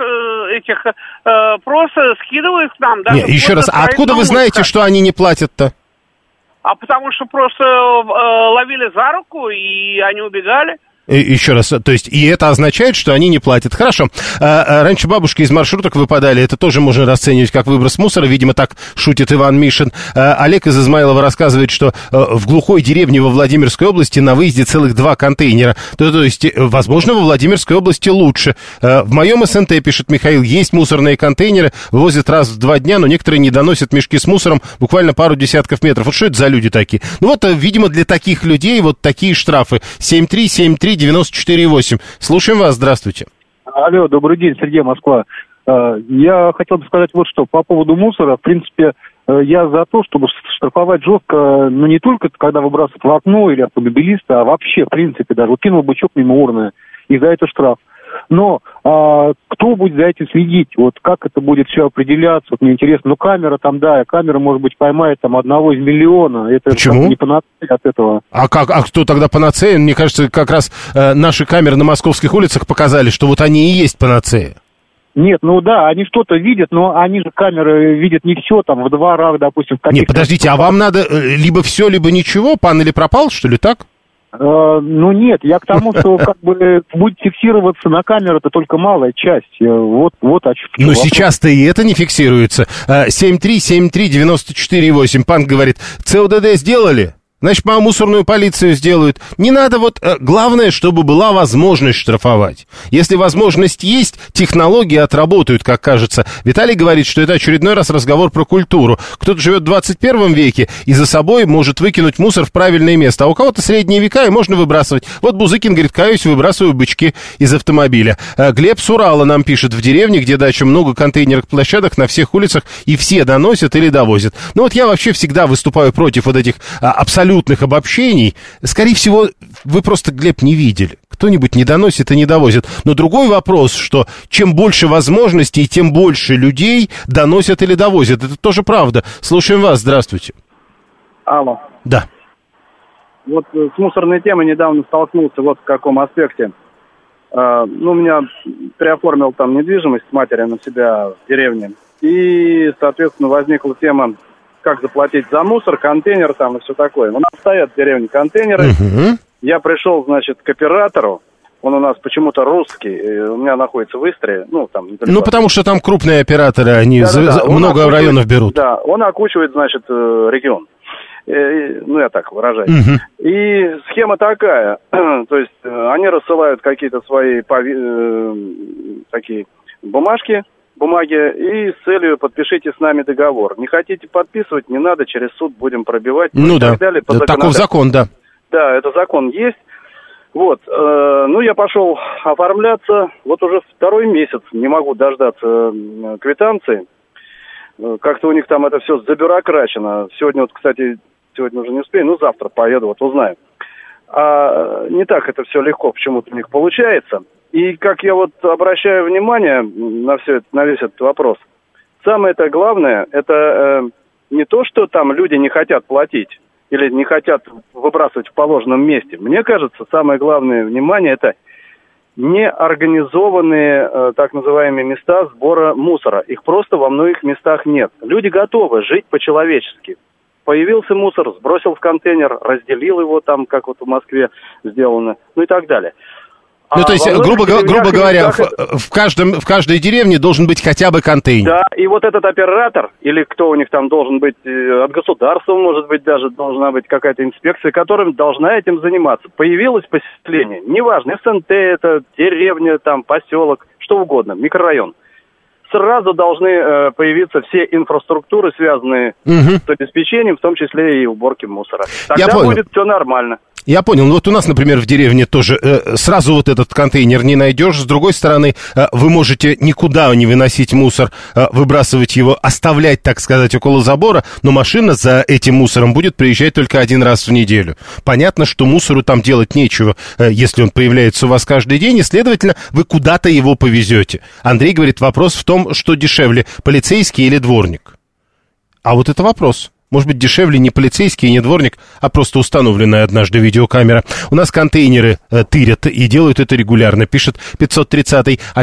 K: просто скидывают к нам.
B: Нет, еще раз, а откуда вы знаете, что они не платят-то?
K: А потому что просто ловили за руку, и они убегали.
B: Еще раз, то есть, и это означает, что они не платят. Хорошо. Раньше бабушки из маршруток выпадали, это тоже можно расценивать как выброс мусора, видимо, так шутит Иван Мишин. Олег из Измайлова рассказывает, что в глухой деревне во Владимирской области на выезде целых 2 контейнера. То есть, возможно, во Владимирской области лучше. В моем СНТ, пишет Михаил, есть мусорные контейнеры, вывозят раз в 2 дня, но некоторые не доносят мешки с мусором буквально пару десятков метров. Вот что это за люди такие? Ну вот, видимо, для таких людей вот такие штрафы. 7373948. Слушаем вас, здравствуйте.
L: Алло, добрый день, Сергей, Москва. Я хотел бы сказать вот что. По поводу мусора, в принципе, я за то, чтобы штрафовать жестко, ну, не только когда выбрасывают в окно или автомобилиста, а вообще, в принципе, даже. Вот кинул бычок мимо урны, и за это штраф. Но кто будет за этим следить? Вот как это будет все определяться? Вот мне интересно. Ну, камера там, да, камера, может быть, поймает там 1 из миллиона. Это
B: почему?
L: Не панацея от этого.
B: А кто тогда панацея? Мне кажется, как раз наши камеры на московских улицах показали, что вот они и есть панацея.
L: Нет, ну да, они что-то видят, но они же камеры видят не все, там, в дворах, допустим.
B: Нет, подождите, а вам надо либо все, либо ничего? Пан или пропал, что ли, так?
L: Ну нет, я к тому, что как бы будет фиксироваться на камеру-то только малая часть. Вот о чем.
B: Но сейчас-то и это не фиксируется. 7373948. Пан говорит, ЦОДД сделали? Значит, мусорную полицию сделают. Не надо главное, чтобы была возможность штрафовать. Если возможность есть, технологии отработают, как кажется. Виталий говорит, что это очередной раз разговор про культуру. Кто-то живет в 21 веке и за собой может выкинуть мусор в правильное место. А у кого-то средние века и можно выбрасывать. Вот Бузыкин говорит, каюсь, выбрасываю бычки из автомобиля. Глеб с Урала нам пишет, в деревне, где дача, много контейнерных площадок на всех улицах, и все доносят или довозят. Ну вот я вообще всегда выступаю против вот этих абсолютных обобщений. Скорее всего, вы просто, Глеб, не видели. Кто-нибудь не доносит и не довозит. Но другой вопрос, что чем больше возможностей, тем больше людей доносят или довозят. Это тоже правда. Слушаем вас. Здравствуйте.
M: Алло.
B: Да.
M: Вот с мусорной темой недавно столкнулся вот в каком аспекте. Ну, меня переоформил там недвижимость матери на себя в деревне. И, соответственно, возникла тема, как заплатить за мусор, контейнер там и все такое. У нас стоят в деревне контейнеры. Я пришел, значит, к оператору. Он у нас почему-то русский. У меня находится в Истре. Ну, там недалеко.
B: Ну, потому что там крупные операторы, они много районов берут.
M: Да, он окучивает, значит, регион. Ну, я так выражаюсь. И схема такая. То есть они рассылают какие-то свои такие бумаги, и с целью подпишите с нами договор. Не хотите подписывать, не надо, через суд будем пробивать.
B: Ну
M: и
B: да,
M: так далее,
B: таков закон, да.
M: Да, это закон есть. Вот, ну я пошел оформляться, вот уже 2-й месяц не могу дождаться квитанции. Как-то у них там это все забюрокрачено. Сегодня вот, кстати, сегодня уже не успею, но завтра поеду, вот узнаю. А не так это все легко почему-то у них получается. И как я вот обращаю внимание на все это, на весь этот вопрос, самое-то главное, это не то, что там люди не хотят платить или не хотят выбрасывать в положенном месте. Мне кажется, самое главное внимание, это неорганизованные так называемые места сбора мусора. Их просто во многих местах нет. Люди готовы жить по-человечески. Появился мусор, сбросил в контейнер, разделил его там, как вот в Москве сделано, ну и так далее.
B: Ну, то есть, грубо говоря, в каждой деревне должен быть хотя бы контейнер.
M: Да, и вот этот оператор, или кто у них там должен быть, от государства, может быть, даже должна быть какая-то инспекция, которая должна этим заниматься. Появилось поселение, неважно, СНТ это, деревня, там, поселок, что угодно, микрорайон. Сразу должны появиться все инфраструктуры, связанные с обеспечением, в том числе и уборки мусора. Тогда будет все нормально.
B: Я понял. Ну, вот у нас, например, в деревне тоже сразу вот этот контейнер не найдешь. С другой стороны, вы можете никуда не выносить мусор, выбрасывать его, оставлять, так сказать, около забора, но машина за этим мусором будет приезжать только 1 раз в неделю. Понятно, что мусору там делать нечего, если он появляется у вас каждый день, и, следовательно, вы куда-то его повезете. Андрей говорит, вопрос в том, что дешевле, полицейский или дворник. А вот это вопрос. Может быть, дешевле не полицейский и не дворник, а просто установленная однажды видеокамера. У нас контейнеры тырят и делают это регулярно, пишет 530-й. А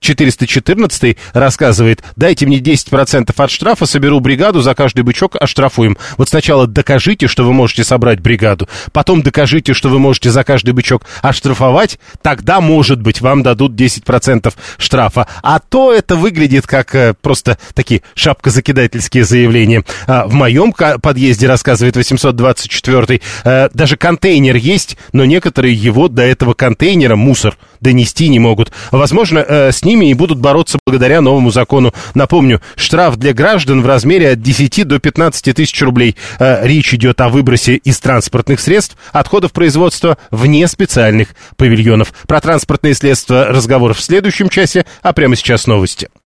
B: 414 рассказывает: дайте мне 10% от штрафа, соберу бригаду, за каждый бычок оштрафуем. Вот сначала докажите, что вы можете собрать бригаду, потом докажите, что вы можете за каждый бычок оштрафовать, тогда, может быть, вам дадут 10% штрафа. А то это выглядит как просто такие шапкозакидательские заявления. В моем подъезде, рассказывает 824, даже контейнер есть, но некоторые его до этого контейнера, мусор, донести не могут. Возможно, с ними и будут бороться благодаря новому закону. Напомню, штраф для граждан в размере от 10 до 15 тысяч рублей. Речь идет о выбросе из транспортных средств отходов производства вне специальных павильонов. Про транспортные средства разговор в следующем часе, а прямо сейчас новости.